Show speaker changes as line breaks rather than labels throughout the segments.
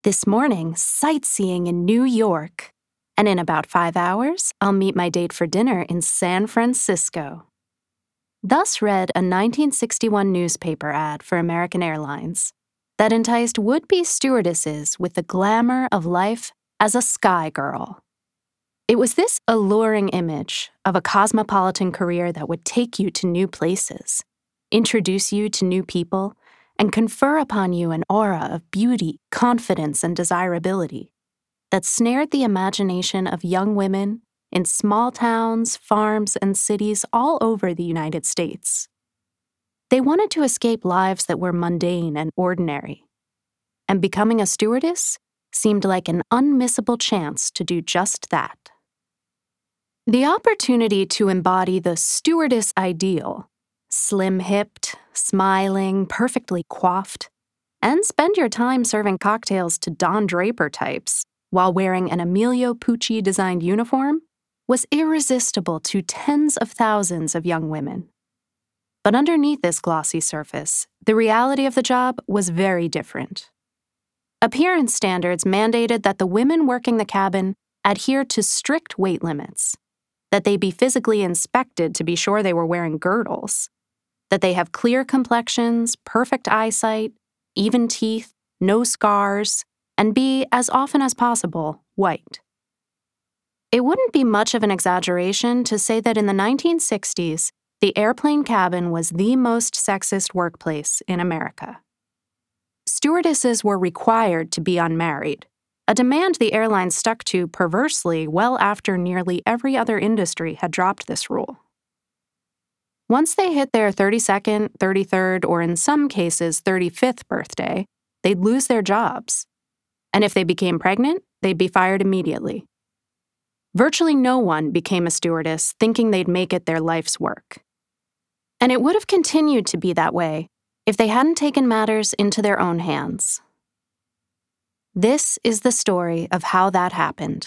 This morning, sightseeing in New York. And in about 5 hours, I'll meet my date for dinner in San Francisco. Thus read a 1961 newspaper ad for American Airlines that enticed would-be stewardesses with the glamour of life as a sky girl. It was this alluring image of a cosmopolitan career that would take you to new places, introduce you to new people, and confer upon you an aura of beauty, confidence, and desirability that snared the imagination of young women in small towns, farms, and cities all over the United States. They wanted to escape lives that were mundane and ordinary, and becoming a stewardess seemed like an unmissable chance to do just that. The opportunity to embody the stewardess ideal, slim-hipped, smiling, perfectly coiffed, and spend your time serving cocktails to Don Draper types while wearing an Emilio Pucci-designed uniform, was irresistible to tens of thousands of young women. But underneath this glossy surface, the reality of the job was very different. Appearance standards mandated that the women working the cabin adhere to strict weight limits, that they be physically inspected to be sure they were wearing girdles, that they have clear complexions, perfect eyesight, even teeth, no scars, and be, as often as possible, white. It wouldn't be much of an exaggeration to say that in the 1960s, the airplane cabin was the most sexist workplace in America. Stewardesses were required to be unmarried, a demand the airlines stuck to perversely well after nearly every other industry had dropped this rule. Once they hit their 32nd, 33rd, or in some cases 35th birthday, they'd lose their jobs. And if they became pregnant, they'd be fired immediately. Virtually no one became a stewardess thinking they'd make it their life's work. And it would have continued to be that way if they hadn't taken matters into their own hands. This is the story of how that happened.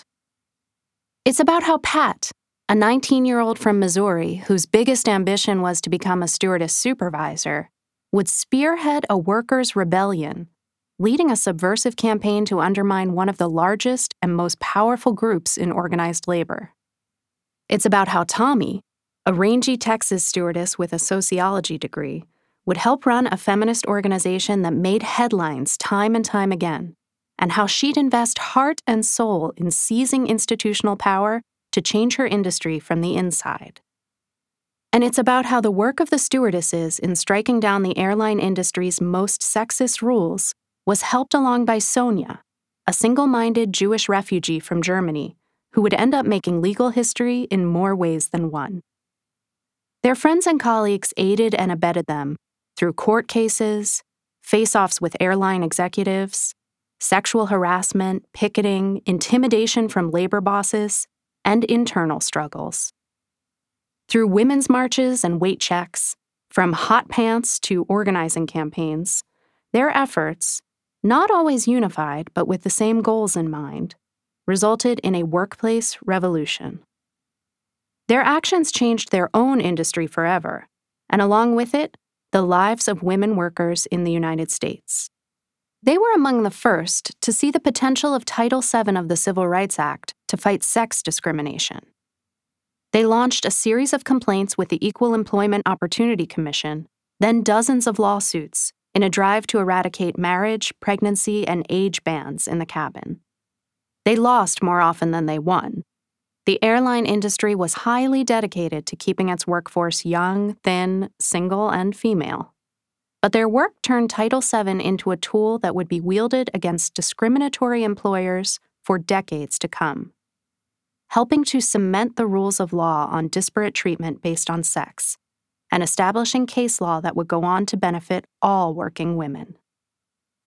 It's about how Pat, a 19-year-old from Missouri whose biggest ambition was to become a stewardess supervisor, would spearhead a workers' rebellion, leading a subversive campaign to undermine one of the largest and most powerful groups in organized labor. It's about how Tommy, a rangy Texas stewardess with a sociology degree, would help run a feminist organization that made headlines time and time again, and how she'd invest heart and soul in seizing institutional power to change her industry from the inside. And it's about how the work of the stewardesses in striking down the airline industry's most sexist rules was helped along by Sonia, a single-minded Jewish refugee from Germany who would end up making legal history in more ways than one. Their friends and colleagues aided and abetted them through court cases, face-offs with airline executives, sexual harassment, picketing, intimidation from labor bosses, and internal struggles. Through women's marches and weight checks, from hot pants to organizing campaigns, their efforts, not always unified but with the same goals in mind, resulted in a workplace revolution. Their actions changed their own industry forever, and along with it, the lives of women workers in the United States. They were among the first to see the potential of Title VII of the Civil Rights Act to fight sex discrimination. They launched a series of complaints with the Equal Employment Opportunity Commission, then dozens of lawsuits, in a drive to eradicate marriage, pregnancy, and age bans in the cabin. They lost more often than they won. The airline industry was highly dedicated to keeping its workforce young, thin, single, and female. But their work turned Title VII into a tool that would be wielded against discriminatory employers for decades to come, helping to cement the rules of law on disparate treatment based on sex, and establishing case law that would go on to benefit all working women.